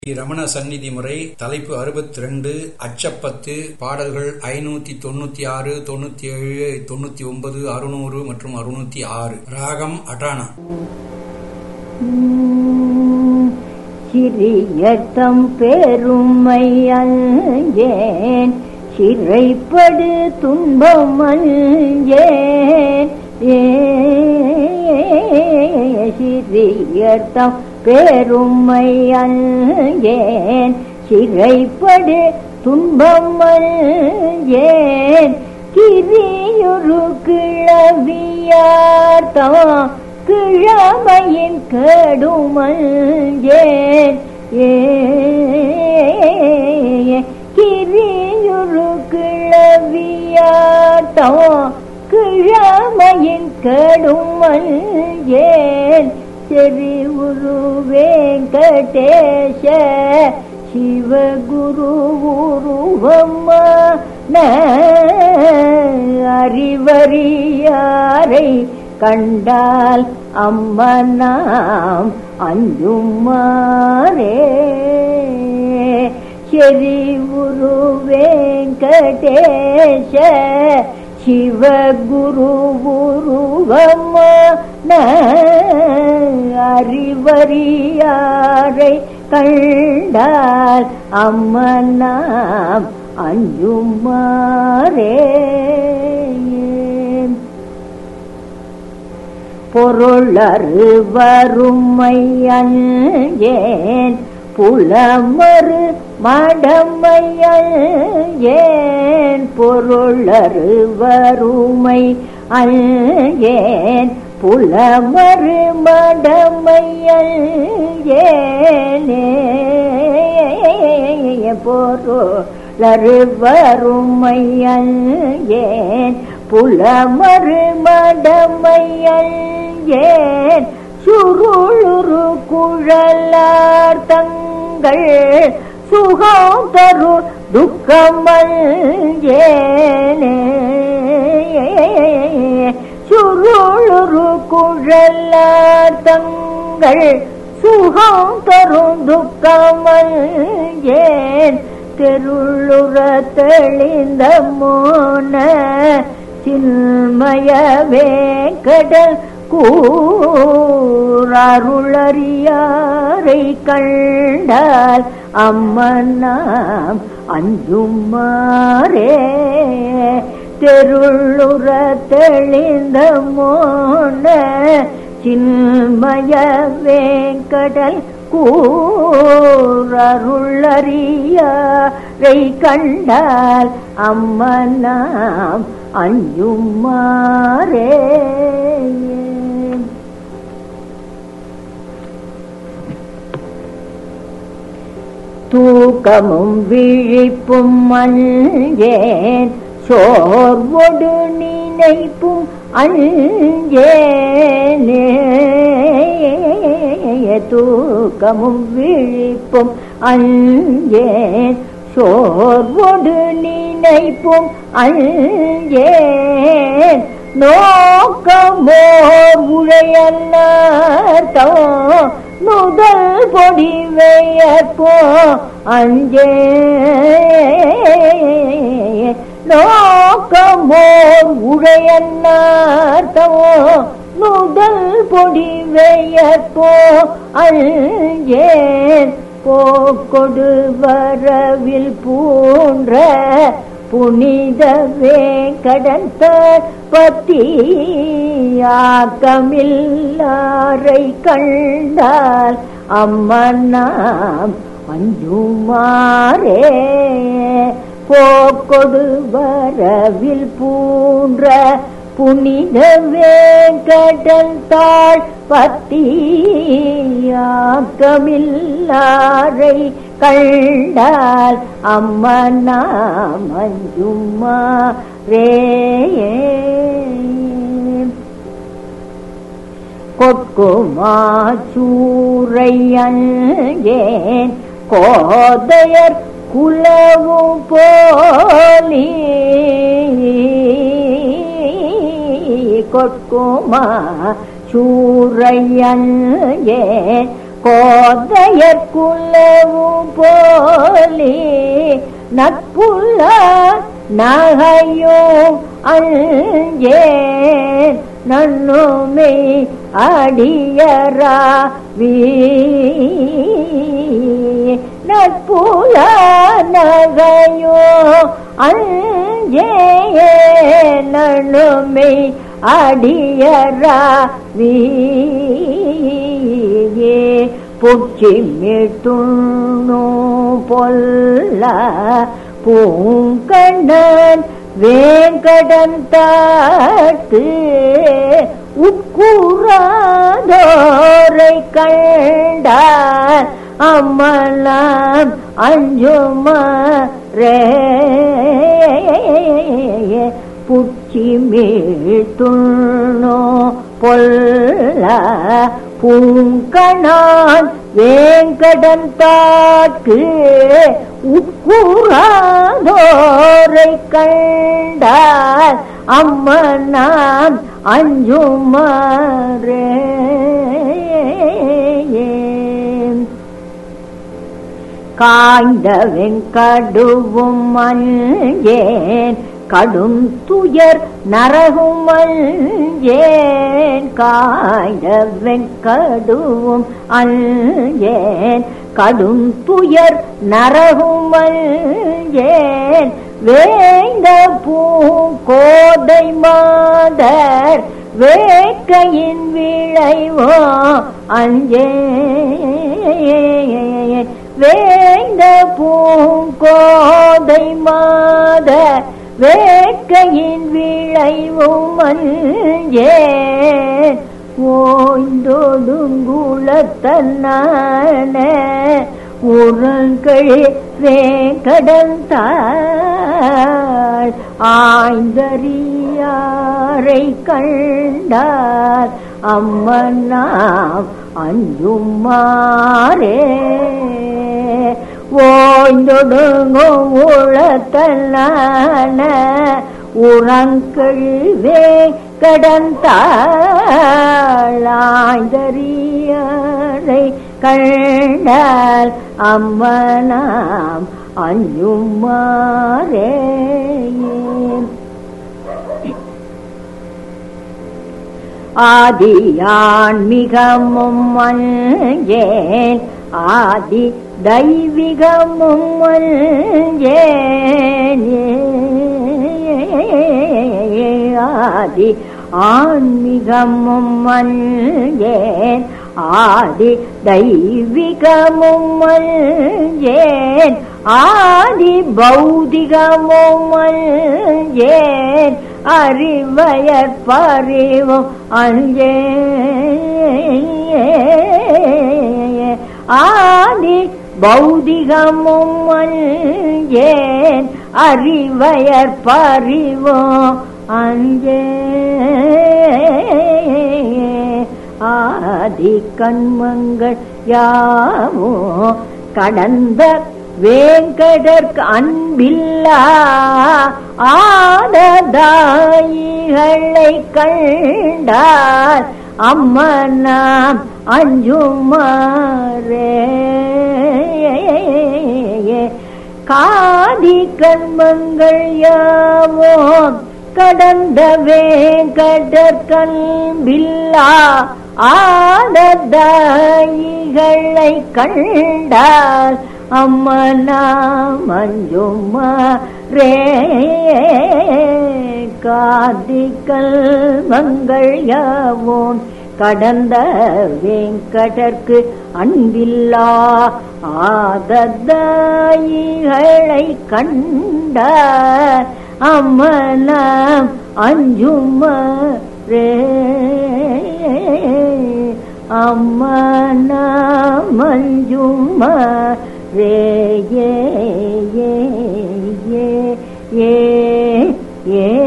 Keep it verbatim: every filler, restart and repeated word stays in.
ரமண சந்நிதி முறை. தலைப்பு அறுபத்தி இரண்டு. அச்சப்பத்து. பாடல்கள் ஐநூத்தி தொண்ணூத்தி ஆறு, தொண்ணூத்தி ஏழு, தொண்ணூத்தி ஒன்பது, அறுநூறு மற்றும் அறுநூத்தி ஆறு. ராகம் அட்டானா. சிறியத்தம் பெருமை அஞ்சேன், சிறைப்படு துன்பம் அஞ்சேன். சிறியத்தம் பெருமை அஞ்சேன், சிறைப்படு துன்பம் அஞ்சேன். கிரியுரு கிளவியார்த்தம் கிழமையின் கெடுமஞ்சேன். கிரியுரு கிளவியார்த்தம் கிழமையின் கெடுமஞ்சேன். செறி உரு வெங்கடேஷ சிவகுரு உருவமான அறிவறியாரை கண்டால் அம்மனாம் அஞ்சுமாரே. செறி உரு வெங்கடேஷ சிவகுரு உருவமான அறிவறியாரை கண்டால் அம்மனாம் அஞ்சுமாரே. பொருளறு வறுமை அஞ்சேன், புலமறு மடமை அஞ்சேன். பொருளறு வறுமை அஞ்சேன், புலமறு மடமை அஞ்சேன். பொருளறு வறுமை அஞ்சேன், புலமறு மடமை அஞ்சேன். சுருளுரு குழலார் தங்கள் சுகம் தரு துக்கமஞ்சேனே. சுருளுரு குழலார் தங்கள் சுகம் தரும் துக்கமஞ்சேன். தெருளுற தெளிந்த மோன சின்மயவே கடல் கூறருளறியாரை கண்டால் அம்மனாம் அஞ்சுமாரே. தெருளுற தெளிந்த மோன சின்மயவே கடல் கூறருளறியாரை கண்டால் அம்மனாம் அஞ்சுமாரே. தூக்கமும் விழிப்பும் அஞ்சேன், சோர்வொடு நினைப்பும் அஞ்சேன். தூக்கமும் விழிப்பும் அஞ்சேன், சோர்வொடு நினைப்பும் அஞ்சேன். நோக்கமோர் உழையல்லார்த்தோ நுதல் பொடி வெயற்போ அஞ்சேன். நோக்கமோர் உழையல்லார்த்தோ நுதல் பொடி வெயற்போ அஞ்சேன். போக்கொடு வரவில் பூன்ற புனிதவே கடந்த பத்தியாக்கமில்லாரை கண்டால் அம்மனாம் அஞ்சுமாரே. போக்கொடு வரவில் பூன்ற புனிதவே கடல் தாழ் பத்தியாக்கமில்லாரை கண்டால் அம்மனாம் அஞ்சுமாரே. கொட்குமாச்சூரை அஞ்சேன், கோதையர் குலவும் போலி. கொட்குமா சூரையன் கோதையர் குலவும் போலி நட்புள்ள நகையும் அஞ்சேன் நன்னுமே அடியரா வீ நட்புல நகையோ அஞ்சேன் நன்னுமே அடியரா வீயே புச்சி மீட்டுண்ணோ பொல்ல பூங்கண்ணன் வேங்கடன் தாட்டு உட்கூறாதோரை கண்டார் அம்மலாம் அஞ்சுமரே புச்சி மீட்டுண்ணோ பொல்ல பூங்கணான் வேங்கடன் தாக்கு உட்கூறாதோரை கண்டார் அம்மனாம் அஞ்சுமரே காய்ந்த வெங்கடுவும் அஞ்சேன் கடும் துயர் நரகும் அஞ்சேன் காய்ந்த வெங்கடுவும் அஞ்சேன் கடும் துயர் நரகும் அஞ்சேன் வேந்த பூங்கோதை மாதர் வேட்கையின் விளைவோ அஞ்சேன் வேந்த பூங்கோதை மாதர் வேட்கையின் விளைவும் அஞ்சேன் ஓய்ந்தொடுங்குளத்தன்னான உரங்கள் வேங்கடந்தாள் ஆய்ந்தறியாரை கண்டார் அம்மனாம் அஞ்சுமாரே ஓய்ந்தொடுங்கும் உளத்தல்லான உரங்கள் வேங்கடந்தாளாய்ந்தறியாரை கண்டால் அம்மனாம் அஞ்சுமாரே ஆதியான்மிகமும் அஞ்சேன் ஆதி தெய்வீகமும் அஞ்சேன் ஆதி ஆன்மிகமும் அஞ்சேன் ஆதி தெய்வீகமும் அஞ்சேன் ஆதி பௌதிகமும் அஞ்சேன் அறிவயற் பறிவும் அஞ்சேன் ஆதி பௌதிகமும் அஞ்சேன் அறிவயற் பறிவும் அஞ்சேன் ஆதி கண்மங்கள் யாவோ கடந்த வேங்கடற்கு அன்பில்லா ஆததாயிகளை கண்டார் அம்மனாம் அஞ்சுமாரே காதி கண்மங்கள் யாவோ கடந்த வேங்கடற்கன்பில்லா ஆததாயிகளை கண்டால் அம்மனாம் அஞ்சுமாரே காதிகள் மங்கள் யாவோம் கடந்த வேங்கடற்கு அன்பில்லா ஆததாயிகளை கண்டார் அம்மனாம் அஞ்சுமரே அம்மனாம் அஞ்சுமரே ஏ ஏ ஏ ஏ